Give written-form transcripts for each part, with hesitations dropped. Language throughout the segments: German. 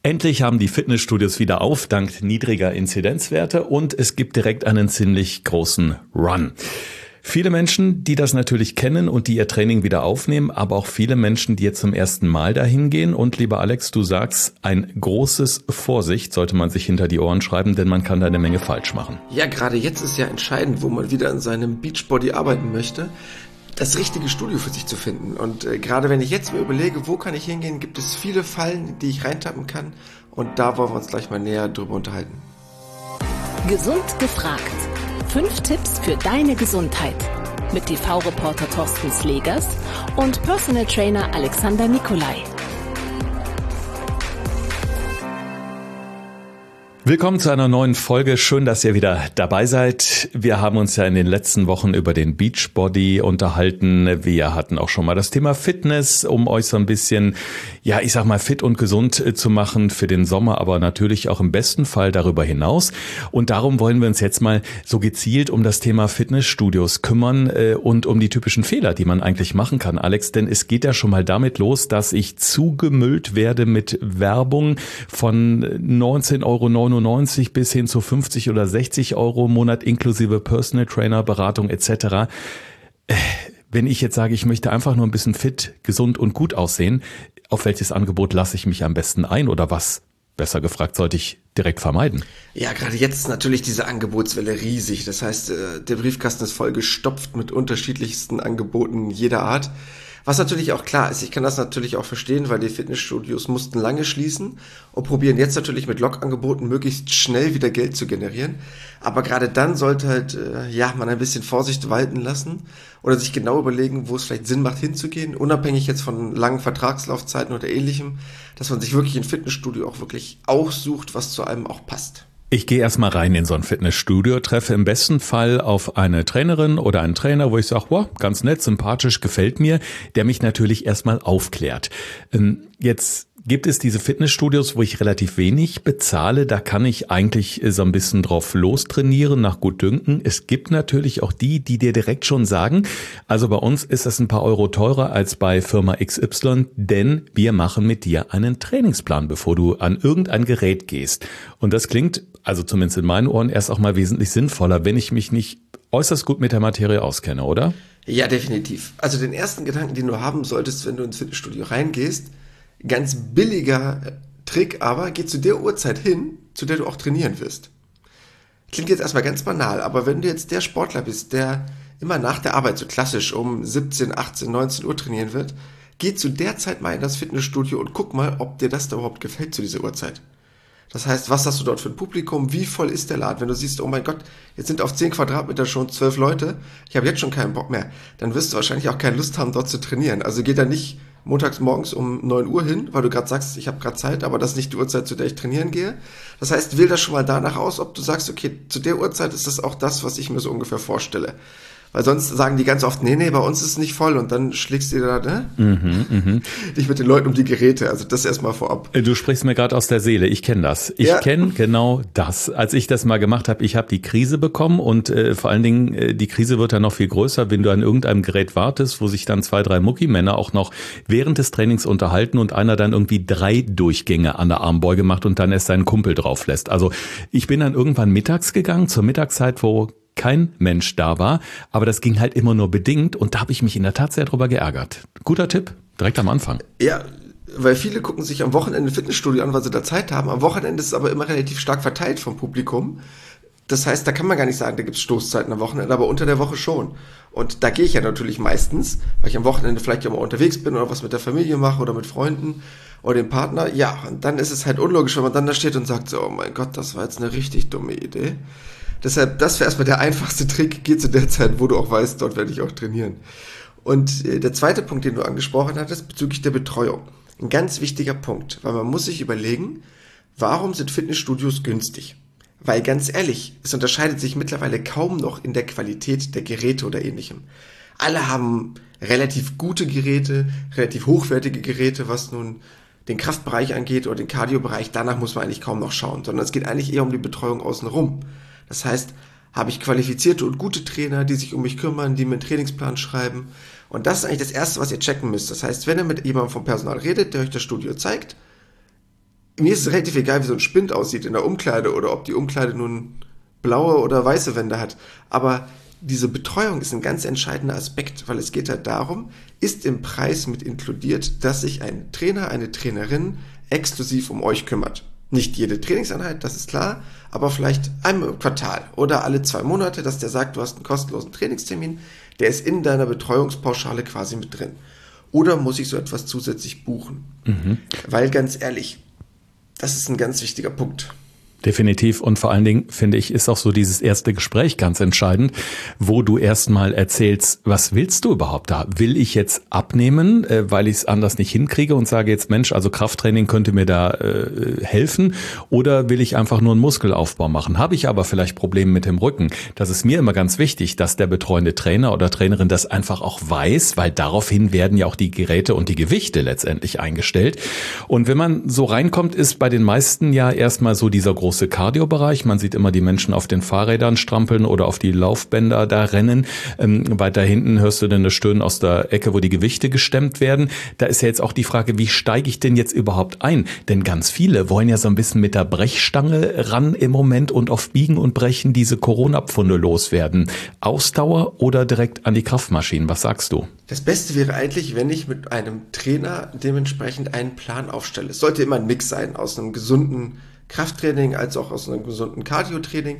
Endlich haben die Fitnessstudios wieder auf, dank niedriger Inzidenzwerte, und es gibt direkt einen ziemlich großen Run. Viele Menschen, die das natürlich kennen und die ihr Training wieder aufnehmen, aber auch viele Menschen, die jetzt zum ersten Mal dahin gehen. Und lieber Alex, du sagst, ein großes Vorsicht sollte man sich hinter die Ohren schreiben, denn man kann da eine Menge falsch machen. Ja, gerade jetzt ist ja entscheidend, wo man wieder an seinem Beachbody arbeiten möchte, das richtige Studio für sich zu finden. Und gerade wenn ich jetzt mir überlege, wo kann ich hingehen, gibt es viele Fallen, die ich reintappen kann. Und da wollen wir uns gleich mal näher drüber unterhalten. Gesund gefragt. 5 Tipps für deine Gesundheit. Mit TV-Reporter Thorsten Slegers und Personal Trainer Alexander Nikolai. Willkommen zu einer neuen Folge. Schön, dass ihr wieder dabei seid. Wir haben uns ja in den letzten Wochen über den Beachbody unterhalten. Wir hatten auch schon mal das Thema Fitness, um euch so ein bisschen, ja, ich sag mal, fit und gesund zu machen für den Sommer, aber natürlich auch im besten Fall darüber hinaus. Und darum wollen wir uns jetzt mal so gezielt um das Thema Fitnessstudios kümmern und um die typischen Fehler, die man eigentlich machen kann, Alex. Denn es geht ja schon mal damit los, dass ich zugemüllt werde mit Werbung von 19,99 € bis hin zu 50 oder 60 € im Monat inklusive Personal Trainer, Beratung etc. Wenn ich jetzt sage, ich möchte einfach nur ein bisschen fit, gesund und gut aussehen, auf welches Angebot lasse ich mich am besten ein oder was, besser gefragt, sollte ich direkt vermeiden? Ja, gerade jetzt ist natürlich diese Angebotswelle riesig. Das heißt, der Briefkasten ist voll gestopft mit unterschiedlichsten Angeboten jeder Art. Was natürlich auch klar ist, ich kann das natürlich auch verstehen, weil die Fitnessstudios mussten lange schließen und probieren jetzt natürlich mit Lockangeboten möglichst schnell wieder Geld zu generieren. Aber gerade dann sollte halt man ein bisschen Vorsicht walten lassen oder sich genau überlegen, wo es vielleicht Sinn macht hinzugehen, unabhängig jetzt von langen Vertragslaufzeiten oder ähnlichem, dass man sich wirklich ein Fitnessstudio auch wirklich aussucht, was zu einem auch passt. Ich gehe erstmal rein in so ein Fitnessstudio, treffe im besten Fall auf eine Trainerin oder einen Trainer, wo ich sage, wow, ganz nett, sympathisch, gefällt mir, der mich natürlich erstmal aufklärt. Jetzt gibt es diese Fitnessstudios, wo ich relativ wenig bezahle, da kann ich eigentlich so ein bisschen drauf lostrainieren, nach Gutdünken. Es gibt natürlich auch die dir direkt schon sagen, also bei uns ist das ein paar Euro teurer als bei Firma XY, denn wir machen mit dir einen Trainingsplan, bevor du an irgendein Gerät gehst. Und das klingt, also zumindest in meinen Ohren, erst auch mal wesentlich sinnvoller, wenn ich mich nicht äußerst gut mit der Materie auskenne, oder? Ja, definitiv. Also den ersten Gedanken, den du haben solltest, wenn du ins Fitnessstudio reingehst, ganz billiger Trick, aber geh zu der Uhrzeit hin, zu der du auch trainieren wirst. Klingt jetzt erstmal ganz banal, aber wenn du jetzt der Sportler bist, der immer nach der Arbeit so klassisch um 17, 18, 19 Uhr trainieren wird, geh zu der Zeit mal in das Fitnessstudio und guck mal, ob dir das da überhaupt gefällt zu dieser Uhrzeit. Das heißt, was hast du dort für ein Publikum? Wie voll ist der Laden? Wenn du siehst, oh mein Gott, jetzt sind auf 10 Quadratmeter schon 12 Leute, ich habe jetzt schon keinen Bock mehr, dann wirst du wahrscheinlich auch keine Lust haben, dort zu trainieren. Also geh da nicht montags morgens um 9 Uhr hin, weil du gerade sagst, ich habe gerade Zeit, aber das ist nicht die Uhrzeit, zu der ich trainieren gehe. Das heißt, wähl das schon mal danach aus, ob du sagst, okay, zu der Uhrzeit ist das auch das, was ich mir so ungefähr vorstelle. Weil sonst sagen die ganz oft, nee, bei uns ist es nicht voll und dann schlägst du da dich mit den Leuten um die Geräte. Also das erstmal vorab. Du sprichst mir gerade aus der Seele, ich kenne das. Ich kenne genau das. Als ich das mal gemacht habe, ich habe die Krise bekommen und vor allen Dingen, die Krise wird dann noch viel größer, wenn du an irgendeinem Gerät wartest, wo sich dann 2, 3 Muckimänner auch noch während des Trainings unterhalten und einer dann irgendwie 3 Durchgänge an der Armbeuge macht und dann erst seinen Kumpel drauf lässt. Also ich bin dann irgendwann mittags gegangen, zur Mittagszeit, wo kein Mensch da war, aber das ging halt immer nur bedingt und da habe ich mich in der Tat sehr drüber geärgert. Guter Tipp, direkt am Anfang. Ja, weil viele gucken sich am Wochenende ein Fitnessstudio an, weil sie da Zeit haben. Am Wochenende ist es aber immer relativ stark verteilt vom Publikum. Das heißt, da kann man gar nicht sagen, da gibt es Stoßzeiten am Wochenende, aber unter der Woche schon. Und da gehe ich ja natürlich meistens, weil ich am Wochenende vielleicht ja mal unterwegs bin oder was mit der Familie mache oder mit Freunden oder dem Partner. Ja, und dann ist es halt unlogisch, wenn man dann da steht und sagt so, oh mein Gott, das war jetzt eine richtig dumme Idee. Deshalb, das wäre erstmal der einfachste Trick, geh zu der Zeit, wo du auch weißt, dort werde ich auch trainieren. Und der zweite Punkt, den du angesprochen hattest, bezüglich der Betreuung. Ein ganz wichtiger Punkt, weil man muss sich überlegen, warum sind Fitnessstudios günstig? Weil ganz ehrlich, es unterscheidet sich mittlerweile kaum noch in der Qualität der Geräte oder ähnlichem. Alle haben relativ gute Geräte, relativ hochwertige Geräte, was nun den Kraftbereich angeht oder den Kardiobereich. Danach muss man eigentlich kaum noch schauen, sondern es geht eigentlich eher um die Betreuung außenrum. Das heißt, habe ich qualifizierte und gute Trainer, die sich um mich kümmern, die mir einen Trainingsplan schreiben. Und das ist eigentlich das Erste, was ihr checken müsst. Das heißt, wenn ihr mit jemandem vom Personal redet, der euch das Studio zeigt, mir ist es relativ egal, wie so ein Spind aussieht in der Umkleide oder ob die Umkleide nun blaue oder weiße Wände hat. Aber diese Betreuung ist ein ganz entscheidender Aspekt, weil es geht halt darum, ist im Preis mit inkludiert, dass sich ein Trainer, eine Trainerin exklusiv um euch kümmert. Nicht jede Trainingseinheit, das ist klar, aber vielleicht einmal im Quartal oder alle 2 Monate, dass der sagt, du hast einen kostenlosen Trainingstermin, der ist in deiner Betreuungspauschale quasi mit drin. Oder muss ich so etwas zusätzlich buchen? Weil ganz ehrlich, das ist ein ganz wichtiger Punkt. Definitiv. Und vor allen Dingen, finde ich, ist auch so dieses erste Gespräch ganz entscheidend, wo du erstmal erzählst, was willst du überhaupt da? Will ich jetzt abnehmen, weil ich es anders nicht hinkriege und sage jetzt, Mensch, also Krafttraining könnte mir da helfen, oder will ich einfach nur einen Muskelaufbau machen? Habe ich aber vielleicht Probleme mit dem Rücken? Das ist mir immer ganz wichtig, dass der betreuende Trainer oder Trainerin das einfach auch weiß, weil daraufhin werden ja auch die Geräte und die Gewichte letztendlich eingestellt. Und wenn man so reinkommt, ist bei den meisten ja erstmal so dieser große Cardio-Bereich. Man sieht immer die Menschen auf den Fahrrädern strampeln oder auf die Laufbänder da rennen. Weiter hinten hörst du dann das Stöhnen aus der Ecke, wo die Gewichte gestemmt werden. Da ist ja jetzt auch die Frage, wie steige ich denn jetzt überhaupt ein? Denn ganz viele wollen ja so ein bisschen mit der Brechstange ran im Moment und auf Biegen und Brechen diese Corona-Pfunde loswerden. Ausdauer oder direkt an die Kraftmaschinen? Was sagst du? Das Beste wäre eigentlich, wenn ich mit einem Trainer dementsprechend einen Plan aufstelle. Es sollte immer ein Mix sein aus einem gesunden Krafttraining als auch aus einem gesunden Cardio-Training.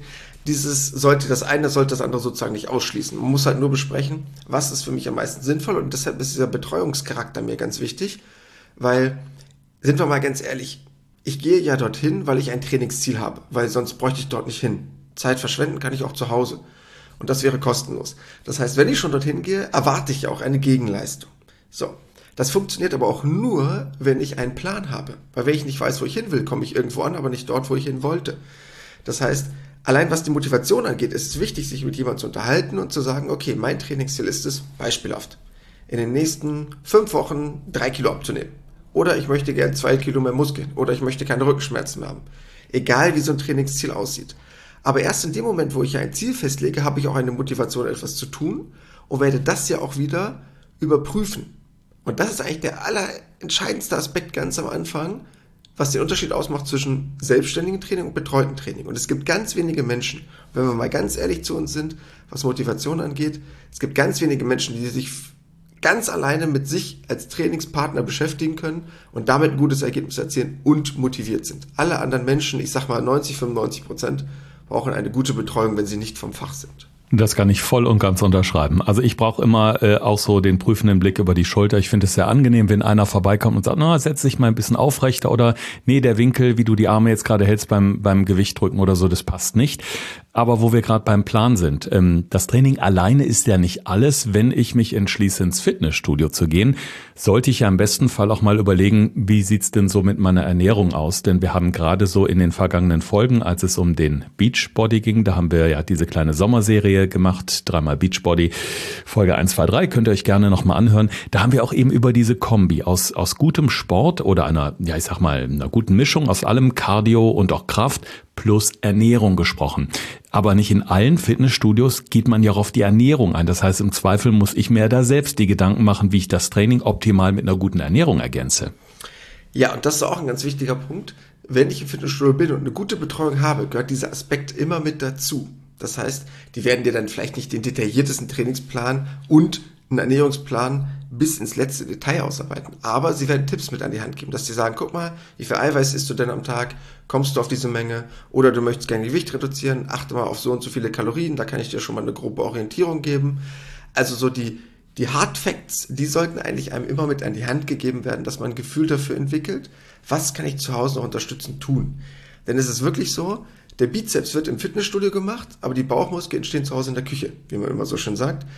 Das eine sollte das andere sozusagen nicht ausschließen. Man muss halt nur besprechen, was ist für mich am meisten sinnvoll, und deshalb ist dieser Betreuungscharakter mir ganz wichtig, weil, sind wir mal ganz ehrlich, ich gehe ja dorthin, weil ich ein Trainingsziel habe, weil sonst bräuchte ich dort nicht hin. Zeit verschwenden kann ich auch zu Hause und das wäre kostenlos. Das heißt, wenn ich schon dorthin gehe, erwarte ich auch eine Gegenleistung. So. Das funktioniert aber auch nur, wenn ich einen Plan habe. Weil wenn ich nicht weiß, wo ich hin will, komme ich irgendwo an, aber nicht dort, wo ich hin wollte. Das heißt, allein was die Motivation angeht, ist es wichtig, sich mit jemandem zu unterhalten und zu sagen, okay, mein Trainingsziel ist es, beispielhaft, in den nächsten 5 Wochen 3 Kilo abzunehmen. Oder ich möchte gern 2 Kilo mehr Muskeln. Oder ich möchte keine Rückenschmerzen mehr haben. Egal, wie so ein Trainingsziel aussieht. Aber erst in dem Moment, wo ich ein Ziel festlege, habe ich auch eine Motivation, etwas zu tun und werde das ja auch wieder überprüfen. Und das ist eigentlich der allerentscheidendste Aspekt ganz am Anfang, was den Unterschied ausmacht zwischen selbstständigem Training und betreuten Training. Und es gibt ganz wenige Menschen, wenn wir mal ganz ehrlich zu uns sind, was Motivation angeht, es gibt ganz wenige Menschen, die sich ganz alleine mit sich als Trainingspartner beschäftigen können und damit ein gutes Ergebnis erzielen und motiviert sind. Alle anderen Menschen, ich sag mal 90-95%, brauchen eine gute Betreuung, wenn sie nicht vom Fach sind. Das kann ich voll und ganz unterschreiben. Also ich brauche immer auch so den prüfenden Blick über die Schulter. Ich finde es sehr angenehm, wenn einer vorbeikommt und sagt, na, setz dich mal ein bisschen aufrechter, oder nee, der Winkel, wie du die Arme jetzt gerade hältst beim Gewichtdrücken oder so, das passt nicht. Aber wo wir gerade beim Plan sind, das Training alleine ist ja nicht alles. Wenn ich mich entschließe, ins Fitnessstudio zu gehen, sollte ich ja im besten Fall auch mal überlegen, wie sieht's denn so mit meiner Ernährung aus? Denn wir haben gerade so in den vergangenen Folgen, als es um den Beachbody ging, da haben wir ja diese kleine Sommerserie gemacht, 3-mal Beachbody, Folge 1, 2, 3, könnt ihr euch gerne nochmal anhören. Da haben wir auch eben über diese Kombi aus gutem Sport oder einer guten Mischung aus allem, Cardio und auch Kraft plus Ernährung gesprochen. Aber nicht in allen Fitnessstudios geht man ja auch auf die Ernährung ein. Das heißt, im Zweifel muss ich mir da selbst die Gedanken machen, wie ich das Training optimal mit einer guten Ernährung ergänze. Ja, und das ist auch ein ganz wichtiger Punkt. Wenn ich im Fitnessstudio bin und eine gute Betreuung habe, gehört dieser Aspekt immer mit dazu. Das heißt, die werden dir dann vielleicht nicht den detailliertesten Trainingsplan und einen Ernährungsplan bis ins letzte Detail ausarbeiten. Aber sie werden Tipps mit an die Hand geben, dass sie sagen, guck mal, wie viel Eiweiß isst du denn am Tag? Kommst du auf diese Menge? Oder du möchtest gerne Gewicht reduzieren? Achte mal auf so und so viele Kalorien, da kann ich dir schon mal eine grobe Orientierung geben. Also so die Hard Facts, die sollten eigentlich einem immer mit an die Hand gegeben werden, dass man ein Gefühl dafür entwickelt, was kann ich zu Hause noch unterstützend tun? Denn es ist wirklich so, der Bizeps wird im Fitnessstudio gemacht, aber die Bauchmuskeln entstehen zu Hause in der Küche, wie man immer so schön sagt.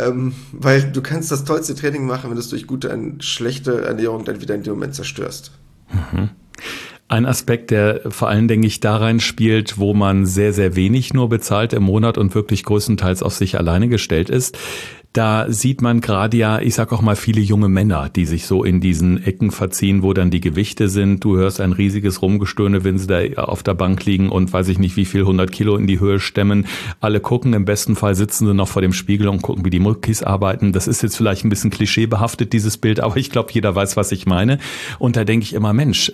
Weil du kannst das tollste Training machen, wenn du es durch gute und schlechte Ernährung dann wieder in dem Moment zerstörst. Mhm. Ein Aspekt, der vor allem, denke ich, da rein spielt, wo man sehr, sehr wenig nur bezahlt im Monat und wirklich größtenteils auf sich alleine gestellt ist, da sieht man gerade ja, ich sag auch mal, viele junge Männer, die sich so in diesen Ecken verziehen, wo dann die Gewichte sind. Du hörst ein riesiges Rumgestöhne, wenn sie da auf der Bank liegen und weiß ich nicht wie viel 100 Kilo in die Höhe stemmen. Alle gucken, im besten Fall sitzen sie noch vor dem Spiegel und gucken, wie die Muckis arbeiten. Das ist jetzt vielleicht ein bisschen klischeebehaftet, dieses Bild, aber ich glaube, jeder weiß, was ich meine. Und da denke ich immer, Mensch,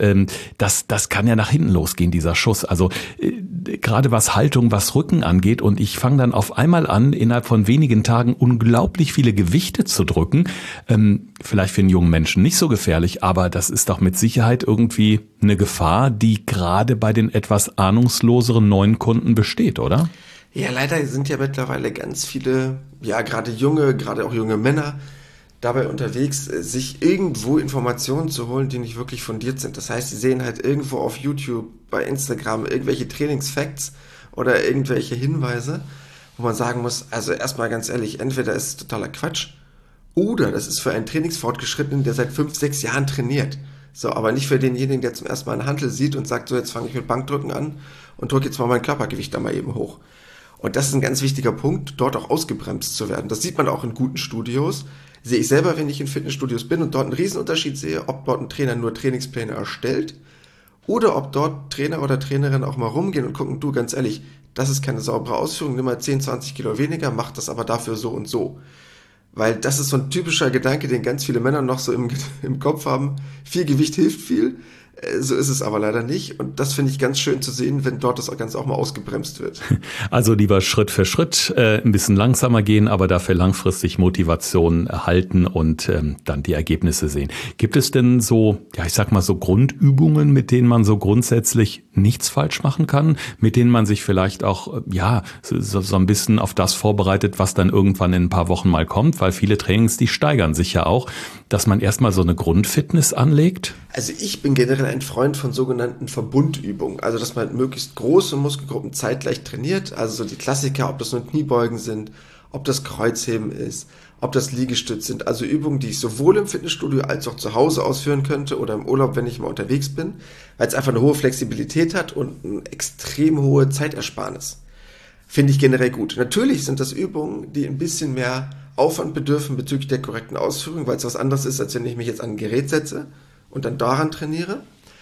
das kann ja nach hinten losgehen, dieser Schuss. Also gerade was Haltung, was Rücken angeht, und ich fange dann auf einmal an, innerhalb von wenigen Tagen unglaublich viele Gewichte zu drücken. Vielleicht für einen jungen Menschen nicht so gefährlich, aber das ist doch mit Sicherheit irgendwie eine Gefahr, die gerade bei den etwas ahnungsloseren neuen Kunden besteht, oder? Ja, leider sind ja mittlerweile ganz viele, ja, gerade auch junge Männer dabei unterwegs, sich irgendwo Informationen zu holen, die nicht wirklich fundiert sind. Das heißt, sie sehen halt irgendwo auf YouTube, bei Instagram irgendwelche Trainingsfacts oder irgendwelche Hinweise, wo man sagen muss, also erstmal ganz ehrlich, entweder ist es totaler Quatsch oder das ist für einen Trainingsfortgeschrittenen, der seit 5, 6 Jahren trainiert. So, aber nicht für denjenigen, der zum ersten Mal eine Hantel sieht und sagt, so jetzt fange ich mit Bankdrücken an und drücke jetzt mal mein Körpergewicht da mal eben hoch. Und das ist ein ganz wichtiger Punkt, dort auch ausgebremst zu werden. Das sieht man auch in guten Studios. Sehe ich selber, wenn ich in Fitnessstudios bin und dort einen Riesenunterschied sehe, ob dort ein Trainer nur Trainingspläne erstellt oder ob dort Trainer oder Trainerinnen auch mal rumgehen und gucken, du, ganz ehrlich, das ist keine saubere Ausführung, nimm mal 10, 20 Kilo weniger, mach das aber dafür so und so. Weil das ist so ein typischer Gedanke, den ganz viele Männer noch so im Kopf haben. Viel Gewicht hilft viel. So ist es aber leider nicht. Und das finde ich ganz schön zu sehen, wenn dort das Ganze auch mal ausgebremst wird. Also lieber Schritt für Schritt, ein bisschen langsamer gehen, aber dafür langfristig Motivation halten und dann die Ergebnisse sehen. Gibt es denn so, ja, ich sag mal so Grundübungen, mit denen man so grundsätzlich nichts falsch machen kann, mit denen man sich vielleicht auch, ja, so ein bisschen auf das vorbereitet, was dann irgendwann in ein paar Wochen mal kommt, weil viele Trainings, die steigern sich ja auch, dass man erstmal so eine Grundfitness anlegt? Also ich bin generell ein Freund von sogenannten Verbundübungen, also dass man möglichst große Muskelgruppen zeitgleich trainiert, also so die Klassiker, ob das nur Kniebeugen sind, ob das Kreuzheben ist, ob das Liegestütz sind, also Übungen, die ich sowohl im Fitnessstudio als auch zu Hause ausführen könnte oder im Urlaub, wenn ich mal unterwegs bin, weil es einfach eine hohe Flexibilität hat und eine extrem hohe Zeitersparnis. Finde ich generell gut. Natürlich sind das Übungen, die ein bisschen mehr Aufwand bedürfen bezüglich der korrekten Ausführung, weil es was anderes ist, als wenn ich mich jetzt an ein Gerät setze und dann daran trainiere.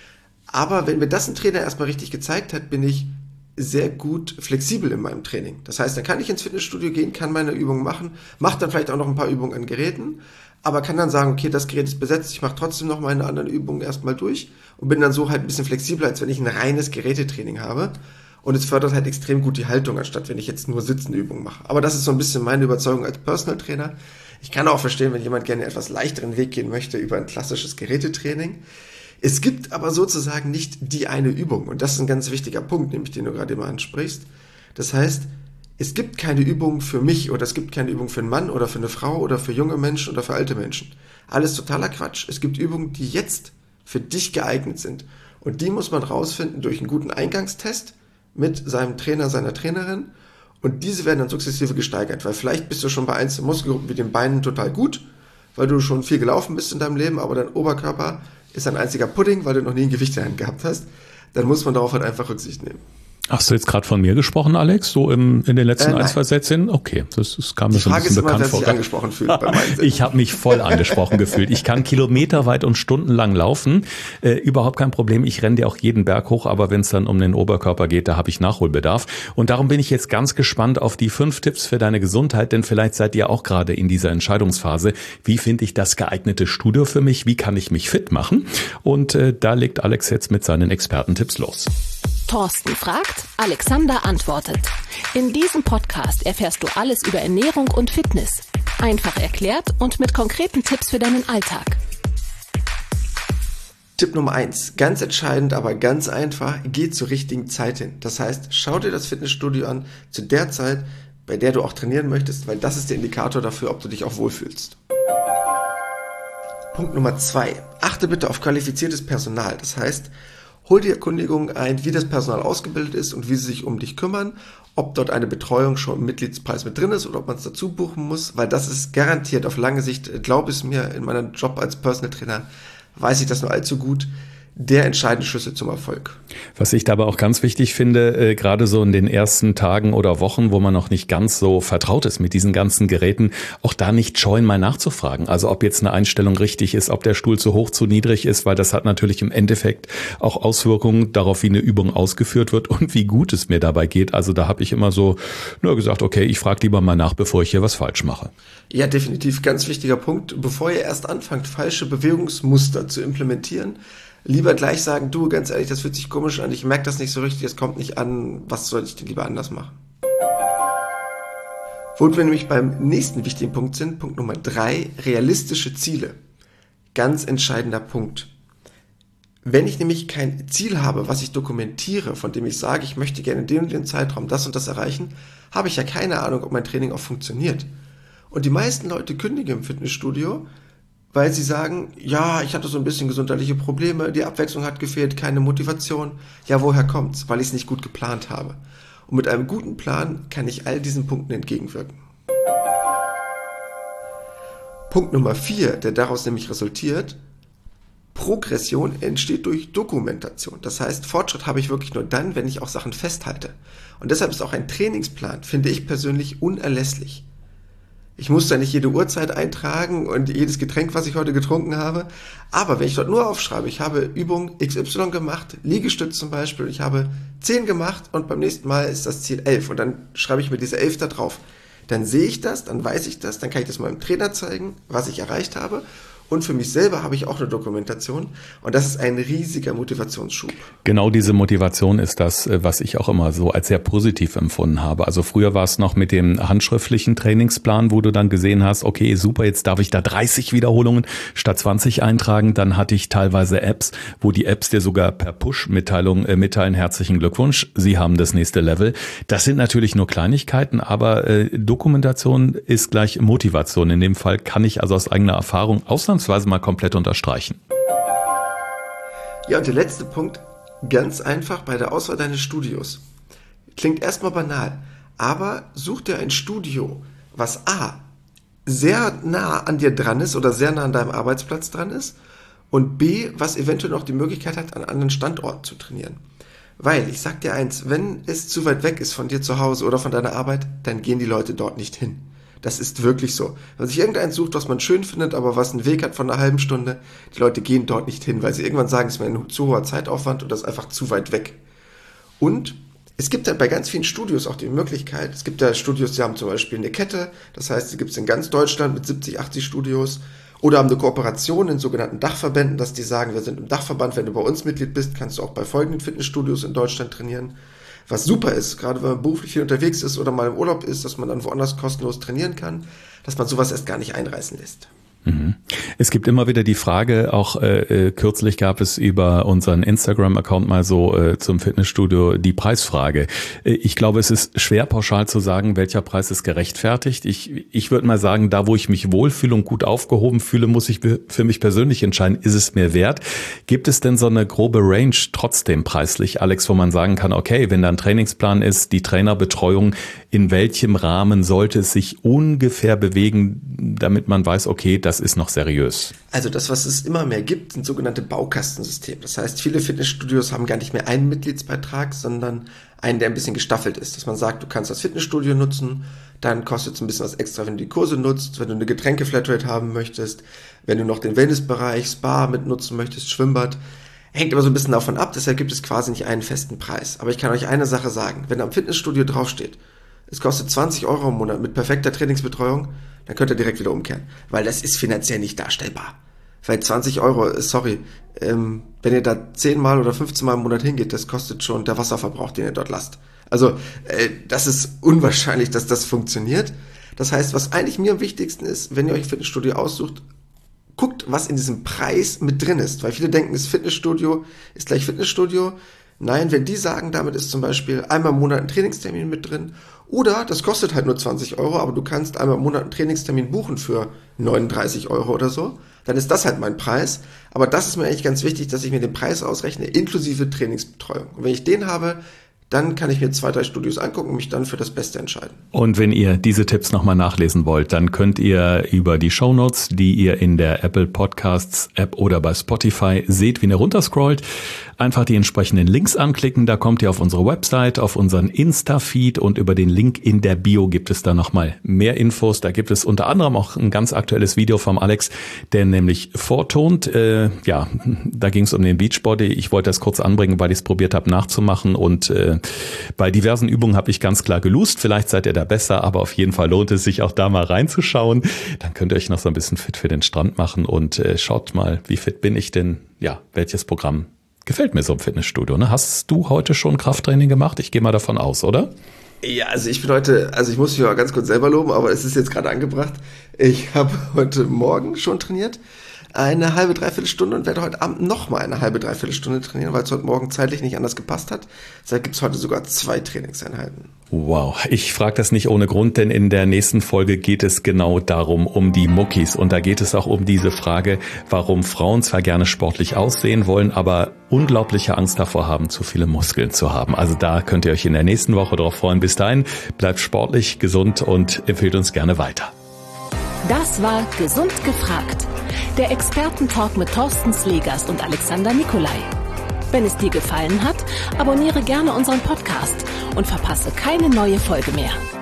Aber wenn mir das ein Trainer erstmal richtig gezeigt hat, bin ich sehr gut flexibel in meinem Training. Das heißt, dann kann ich ins Fitnessstudio gehen, kann meine Übungen machen, mache dann vielleicht auch noch ein paar Übungen an Geräten, aber kann dann sagen, okay, das Gerät ist besetzt, ich mache trotzdem noch meine anderen Übungen erstmal durch und bin dann so halt ein bisschen flexibler, als wenn ich ein reines Gerätetraining habe. Und es fördert halt extrem gut die Haltung, anstatt wenn ich jetzt nur sitzende Übungen mache. Aber das ist so ein bisschen meine Überzeugung als Personal Trainer. Ich kann auch verstehen, wenn jemand gerne einen etwas leichteren Weg gehen möchte über ein klassisches Gerätetraining. Es gibt aber sozusagen nicht die eine Übung. Und das ist ein ganz wichtiger Punkt, nämlich den du gerade immer ansprichst. Das heißt, es gibt keine Übung für mich oder es gibt keine Übung für einen Mann oder für eine Frau oder für junge Menschen oder für alte Menschen. Alles totaler Quatsch. Es gibt Übungen, die jetzt für dich geeignet sind. Und die muss man rausfinden durch einen guten Eingangstest mit seinem Trainer, seiner Trainerin. Und diese werden dann sukzessive gesteigert, weil vielleicht bist du schon bei einzelnen Muskelgruppen wie den Beinen total gut, weil du schon viel gelaufen bist in deinem Leben, aber dein Oberkörper ist ein einziger Pudding, weil du noch nie ein Gewicht in der Hand gehabt hast. Dann muss man darauf halt einfach Rücksicht nehmen. Hast du jetzt gerade von mir gesprochen, Alex, so in den letzten 1, 2 Sätzen? Okay, das kam mir schon ein bisschen bekannt vor. Die Frage ist immer, wer sich angesprochen fühlt bei meinen Sätzen. Ich habe mich voll angesprochen gefühlt. Ich kann kilometerweit und stundenlang laufen. Überhaupt kein Problem. Ich renne dir auch jeden Berg hoch, aber wenn es dann um den Oberkörper geht, da habe ich Nachholbedarf. Und darum bin ich jetzt ganz gespannt auf die 5 Tipps für deine Gesundheit, denn vielleicht seid ihr auch gerade in dieser Entscheidungsphase. Wie finde ich das geeignete Studio für mich? Wie kann ich mich fit machen? Und da legt Alex jetzt mit seinen Expertentipps los. Thorsten fragt, Alexander antwortet. In diesem Podcast erfährst du alles über Ernährung und Fitness. Einfach erklärt und mit konkreten Tipps für deinen Alltag. Tipp Nummer 1, ganz entscheidend, aber ganz einfach, geh zur richtigen Zeit hin. Das heißt, schau dir das Fitnessstudio an zu der Zeit, bei der du auch trainieren möchtest, weil das ist der Indikator dafür, ob du dich auch wohlfühlst. Punkt Nummer 2, achte bitte auf qualifiziertes Personal. Das heißt, hol dir Erkundigungen ein, wie das Personal ausgebildet ist und wie sie sich um dich kümmern, ob dort eine Betreuung schon im Mitgliedspreis mit drin ist oder ob man es dazu buchen muss, weil das ist garantiert auf lange Sicht, glaub es mir, in meinem Job als Personal Trainer weiß ich das nur allzu gut, der entscheidende Schlüssel zum Erfolg. Was ich dabei auch ganz wichtig finde, gerade so in den ersten Tagen oder Wochen, wo man noch nicht ganz so vertraut ist mit diesen ganzen Geräten, auch da nicht scheuen, mal nachzufragen. Also ob jetzt eine Einstellung richtig ist, ob der Stuhl zu hoch, zu niedrig ist, weil das hat natürlich im Endeffekt auch Auswirkungen darauf, wie eine Übung ausgeführt wird und wie gut es mir dabei geht. Also da habe ich immer so nur gesagt, okay, ich frage lieber mal nach, bevor ich hier was falsch mache. Ja, definitiv, ganz wichtiger Punkt. Bevor ihr erst anfangt, falsche Bewegungsmuster zu implementieren, lieber gleich sagen, du, ganz ehrlich, das fühlt sich komisch an, ich merke das nicht so richtig, es kommt nicht an, was soll ich denn lieber anders machen? Wo wir nämlich beim nächsten wichtigen Punkt sind, Punkt Nummer 3, realistische Ziele. Ganz entscheidender Punkt. Wenn ich nämlich kein Ziel habe, was ich dokumentiere, von dem ich sage, ich möchte gerne in dem und dem Zeitraum das und das erreichen, habe ich ja keine Ahnung, ob mein Training auch funktioniert. Und die meisten Leute kündigen im Fitnessstudio, weil sie sagen, ja, ich hatte so ein bisschen gesundheitliche Probleme, die Abwechslung hat gefehlt, keine Motivation. Ja, woher kommt's? Weil ich es nicht gut geplant habe. Und mit einem guten Plan kann ich all diesen Punkten entgegenwirken. Punkt Nummer 4, der daraus nämlich resultiert, Progression entsteht durch Dokumentation. Das heißt, Fortschritt habe ich wirklich nur dann, wenn ich auch Sachen festhalte. Und deshalb ist auch ein Trainingsplan, finde ich persönlich, unerlässlich. Ich muss da nicht jede Uhrzeit eintragen und jedes Getränk, was ich heute getrunken habe. Aber wenn ich dort nur aufschreibe, ich habe Übung XY gemacht, Liegestütz zum Beispiel, ich habe 10 gemacht und beim nächsten Mal ist das Ziel 11 und dann schreibe ich mir diese 11 da drauf. Dann sehe ich das, dann weiß ich das, dann kann ich das meinem Trainer zeigen, was ich erreicht habe. Und für mich selber habe ich auch eine Dokumentation und das ist ein riesiger Motivationsschub. Genau diese Motivation ist das, was ich auch immer so als sehr positiv empfunden habe. Also früher war es noch mit dem handschriftlichen Trainingsplan, wo du dann gesehen hast, okay, super, jetzt darf ich da 30 Wiederholungen statt 20 eintragen. Dann hatte ich teilweise Apps, wo die Apps dir sogar per Push-Mitteilung mitteilen, herzlichen Glückwunsch, Sie haben das nächste Level. Das sind natürlich nur Kleinigkeiten, aber Dokumentation ist gleich Motivation. In dem Fall kann ich also aus eigener Erfahrung ausnahmsweise mal komplett unterstreichen. Ja, und der letzte Punkt, ganz einfach bei der Auswahl deines Studios. Klingt erstmal banal, aber such dir ein Studio, was A, sehr nah an dir dran ist oder sehr nah an deinem Arbeitsplatz dran ist und B, was eventuell noch die Möglichkeit hat, an anderen Standorten zu trainieren. Weil, ich sag dir eins, wenn es zu weit weg ist von dir zu Hause oder von deiner Arbeit, dann gehen die Leute dort nicht hin. Das ist wirklich so. Wenn sich irgendeins sucht, was man schön findet, aber was einen Weg hat von einer halben Stunde, die Leute gehen dort nicht hin, weil sie irgendwann sagen, es wäre ein zu hoher Zeitaufwand und das ist einfach zu weit weg. Und es gibt dann bei ganz vielen Studios auch die Möglichkeit, es gibt ja Studios, die haben zum Beispiel eine Kette, das heißt, die gibt es in ganz Deutschland mit 70, 80 Studios oder haben eine Kooperation in sogenannten Dachverbänden, dass die sagen, wir sind im Dachverband, wenn du bei uns Mitglied bist, kannst du auch bei folgenden Fitnessstudios in Deutschland trainieren. Was super ist, gerade wenn man beruflich viel unterwegs ist oder mal im Urlaub ist, dass man dann woanders kostenlos trainieren kann, dass man sowas erst gar nicht einreißen lässt. Es gibt immer wieder die Frage, auch kürzlich gab es über unseren Instagram-Account mal so zum Fitnessstudio die Preisfrage. Ich glaube, es ist schwer pauschal zu sagen, welcher Preis ist gerechtfertigt. Ich würde mal sagen, da wo ich mich wohlfühle und gut aufgehoben fühle, muss ich für mich persönlich entscheiden, ist es mir wert. Gibt es denn so eine grobe Range trotzdem preislich, Alex, wo man sagen kann, okay, wenn da ein Trainingsplan ist, die Trainerbetreuung, in welchem Rahmen sollte es sich ungefähr bewegen, damit man weiß, okay, das ist noch seriös? Also das, was es immer mehr gibt, sind sogenannte Baukastensysteme. Das heißt, viele Fitnessstudios haben gar nicht mehr einen Mitgliedsbeitrag, sondern einen, der ein bisschen gestaffelt ist. Dass man sagt, du kannst das Fitnessstudio nutzen, dann kostet es ein bisschen was extra, wenn du die Kurse nutzt, wenn du eine Getränke-Flatrate haben möchtest, wenn du noch den Wellnessbereich, Spa mitnutzen möchtest, Schwimmbad. Hängt immer so ein bisschen davon ab, deshalb gibt es quasi nicht einen festen Preis. Aber ich kann euch eine Sache sagen, wenn am Fitnessstudio draufsteht, es kostet 20 € im Monat mit perfekter Trainingsbetreuung, dann könnt ihr direkt wieder umkehren. Weil das ist finanziell nicht darstellbar. Weil 20 €, sorry, wenn ihr da 10 Mal oder 15 Mal im Monat hingeht, das kostet schon der Wasserverbrauch, den ihr dort lasst. Also das ist unwahrscheinlich, dass das funktioniert. Das heißt, was eigentlich mir am wichtigsten ist, wenn ihr euch ein Fitnessstudio aussucht, guckt, was in diesem Preis mit drin ist. Weil viele denken, das Fitnessstudio ist gleich Fitnessstudio. Nein, wenn die sagen, damit ist zum Beispiel einmal im Monat ein Trainingstermin mit drin oder das kostet halt nur 20 €, aber du kannst einmal im Monat einen Trainingstermin buchen für 39 € oder so, dann ist das halt mein Preis. Aber das ist mir eigentlich ganz wichtig, dass ich mir den Preis ausrechne, inklusive Trainingsbetreuung. Und wenn ich den habe, dann kann ich mir 2, 3 Studios angucken und mich dann für das Beste entscheiden. Und wenn ihr diese Tipps nochmal nachlesen wollt, dann könnt ihr über die Shownotes, die ihr in der Apple Podcasts App oder bei Spotify seht, wie ihr runterscrollt, einfach die entsprechenden Links anklicken. Da kommt ihr auf unsere Website, auf unseren Insta-Feed und über den Link in der Bio gibt es da nochmal mehr Infos. Da gibt es unter anderem auch ein ganz aktuelles Video vom Alex, der nämlich vortont. Da ging es um den Beachbody. Ich wollte das kurz anbringen, weil ich es probiert habe nachzumachen und bei diversen Übungen habe ich ganz klar gelost. Vielleicht seid ihr da besser, aber auf jeden Fall lohnt es sich auch da mal reinzuschauen. Dann könnt ihr euch noch so ein bisschen fit für den Strand machen und schaut mal, wie fit bin ich denn? Ja, welches Programm gefällt mir so im Fitnessstudio? Ne? Hast du heute schon Krafttraining gemacht? Ich gehe mal davon aus, oder? Ja, also ich muss mich mal ganz kurz selber loben, aber es ist jetzt gerade angebracht. Ich habe heute Morgen schon trainiert, eine halbe, dreiviertel Stunde und werde heute Abend nochmal eine halbe, dreiviertel Stunde trainieren, weil es heute Morgen zeitlich nicht anders gepasst hat. Deshalb gibt es heute sogar 2 Trainingseinheiten. Wow, ich frage das nicht ohne Grund, denn in der nächsten Folge geht es genau darum, um die Muckis. Und da geht es auch um diese Frage, warum Frauen zwar gerne sportlich aussehen wollen, aber unglaubliche Angst davor haben, zu viele Muskeln zu haben. Also da könnt ihr euch in der nächsten Woche drauf freuen. Bis dahin, bleibt sportlich, gesund und empfehlt uns gerne weiter. Das war Gesund gefragt. Der Expertentalk mit Thorsten Slegers und Alexander Nikolai. Wenn es dir gefallen hat, abonniere gerne unseren Podcast und verpasse keine neue Folge mehr.